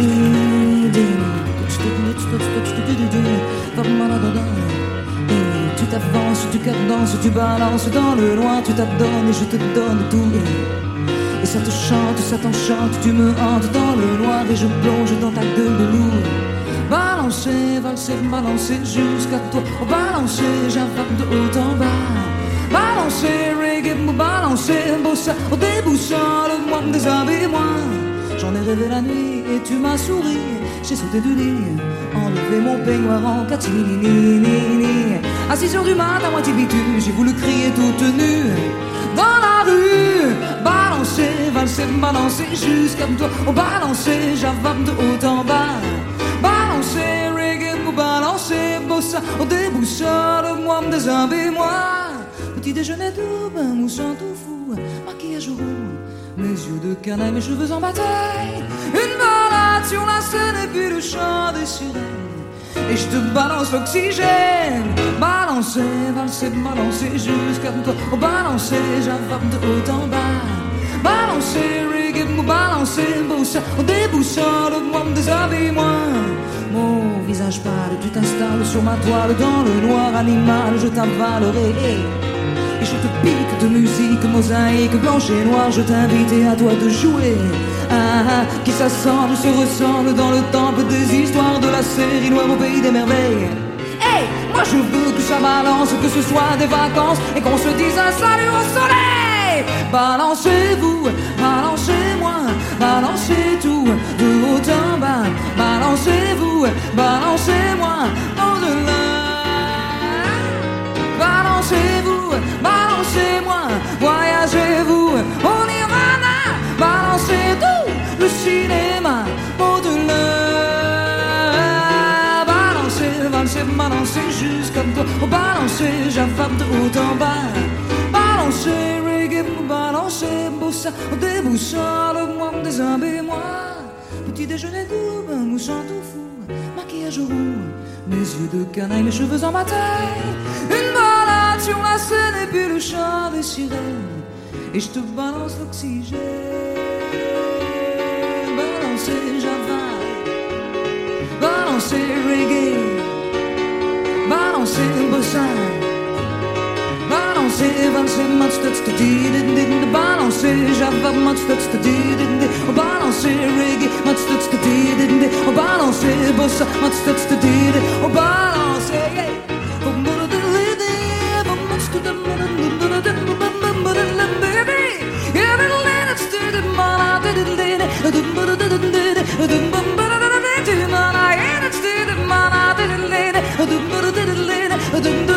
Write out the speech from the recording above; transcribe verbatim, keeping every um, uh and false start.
Tu t'avances, tu cadences, tu balances dans le noir, tu t'adonnes et je te donne tout. Et ça te chante, ça t'enchante, tu me hantes dans le noir et je plonge dans ta gueule de loup. Balancer, valser, balancer jusqu'à toi. Oh, balancer, j'invente de haut en bas. Balancer, reggae, balancer, bossa. Oh, déboussole-moi, déshabille-moi. J'en ai rêvé la nuit et tu m'as souri. J'ai sauté du lit, enlevé mon peignoir en catimini. À six heures du mat, à moitié bitu, j'ai voulu crier toute nue dans la rue. Balancer, valser, balancer jusqu'à toi. Oh, balancer, j'avale de haut en bas. Balancer, reggae, balancer, bossa. Oh, déboussole-moi, déshabille-moi. Petit déjeuner doux, bain moussant tout fou, maquillage roux, mes yeux de canaille, mes cheveux en bataille. Une balade sur la scène et puis le chant des sirènes. Et je te balance l'oxygène. Balancer, valser, balancer jusqu'à toi. Oh, balancer, j'avale de haut en bas. Balancer, reggae, balancer, bossa. Oh, déboussole-moi, déshabille-moi. Mon visage pâle, tu t'installes sur ma toile. Dans le noir animal, je t'avalerai. Et je te pique de musique, mosaïque, blanche et noire. Je t'invite et à toi de jouer. Ah, ah, qui s'assemble, se ressemble dans le temple des histoires de la série noire au pays des merveilles. Hey, moi je veux que ça balance, que ce soit des vacances et qu'on se dise un salut au soleil. Balancez-vous, balancez-moi, balancez tout de haut en bas. Balancez-vous, balancez-moi, au-delà. Balancez-vous, balancez-moi, voyagez-vous, on ira là. Balancez tout, le cinéma, au-delà. Balancez, balancez, balancez jusqu'à toi. Oh, balancez, j'avale de haut en bas. Balancez, reggae, balancez, bossa. Oh, déboussole-moi, déshabille-moi. Petit déjeuner doux, bain moussant tout fou, maquillage roux, mes yeux de canaille, mes cheveux en bataille. Une balade sur la scène et puis le chant des sirènes. Et je te balance l'oxygène. Balancer, j'avale. Balancer, reggae. Balancer, bossa. Balancer, valser, match, touch, to did. Balancer, j'avale, match, touch, to did. Balancer, reggae, match, touch, to did. Balancer, bossa, match, touch, to did. Balancer, yeah. Dum